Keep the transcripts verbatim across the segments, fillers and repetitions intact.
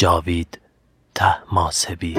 جاوید طهماسبی.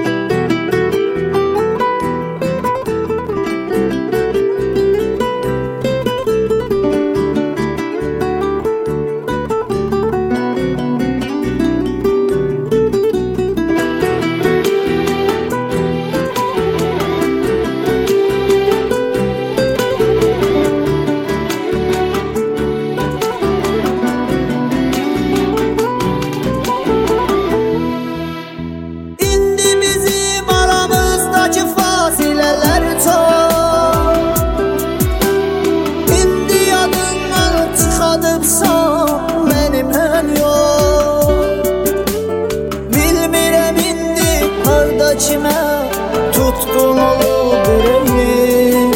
Kimə tutqun olub ürəyim,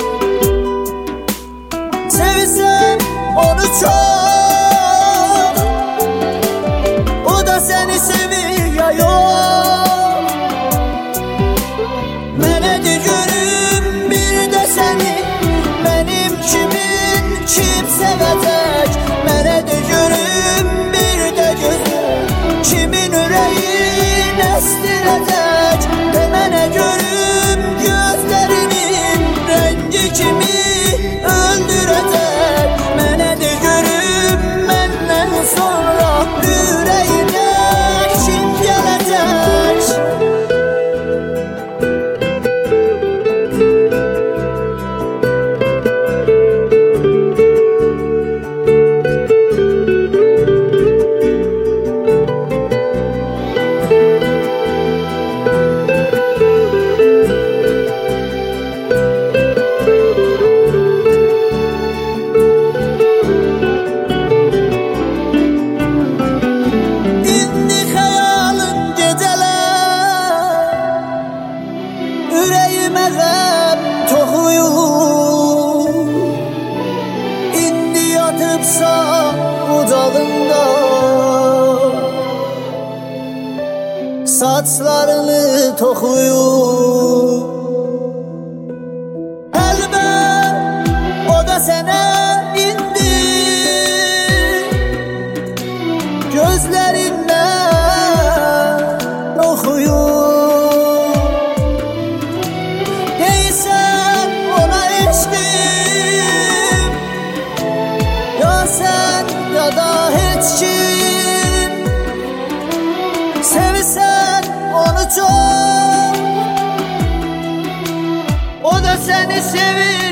sevsən onu çox, o da səni sevir ya yox. Mənə de görüm bir də səni, mənim kimin kim sevəcək. Mənə de görüm bir də gözüm, kimin ürəyin əstirəcək. Mənə görüm gözlərinin rəngi kimi öldürəcək. Mənə de görüm məndən sonra ürəyinə kim gələcək. Saçlarını toxuyub, əlbət o da sənə indi gözlərindən oxuyub. Deysən ona eşqim, ya sən ya da heç kim, sevsən onu çok, o da seni sevir.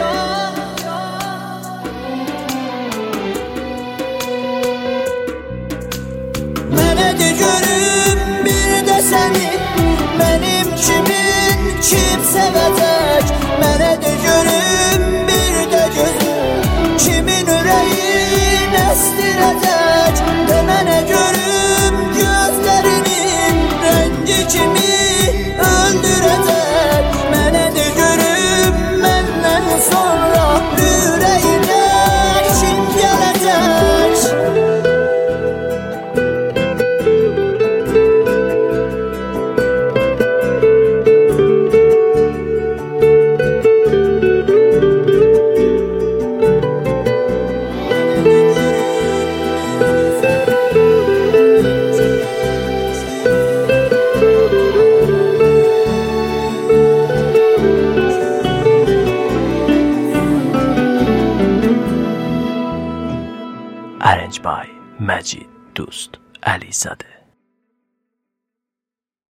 Mənə de görüm bir də səni, mənim kimin kim sevəcək. Mənə de görüm bir də gözüm, kimin ürəyin əstirəcək. De mənə görüm gözlərinin rəngi kimi öldürəcək. Mənə de görüm məndən sonra ürəyinə kim gələcək. Arranged by Majid Dost Alizadeh.